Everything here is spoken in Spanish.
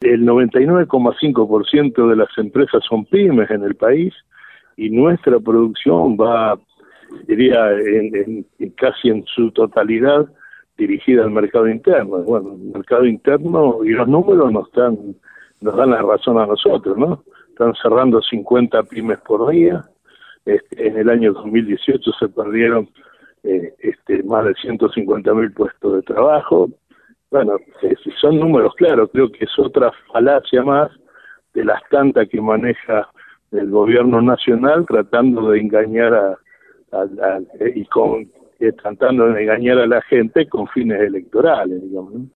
el 99,5% de las empresas son pymes en el país y nuestra producción va, diría, casi en su totalidad dirigida al mercado interno. Bueno, el mercado interno y los números nos dan la razón a nosotros, ¿no? Están cerrando 50 pymes por día. En el año 2018 se perdieron más de 150.000 puestos de trabajo. Bueno, si son números claros, creo que es otra falacia más de las tantas que maneja el gobierno nacional tratando de engañar tratando de engañar a la gente con fines electorales, digamos, ¿no?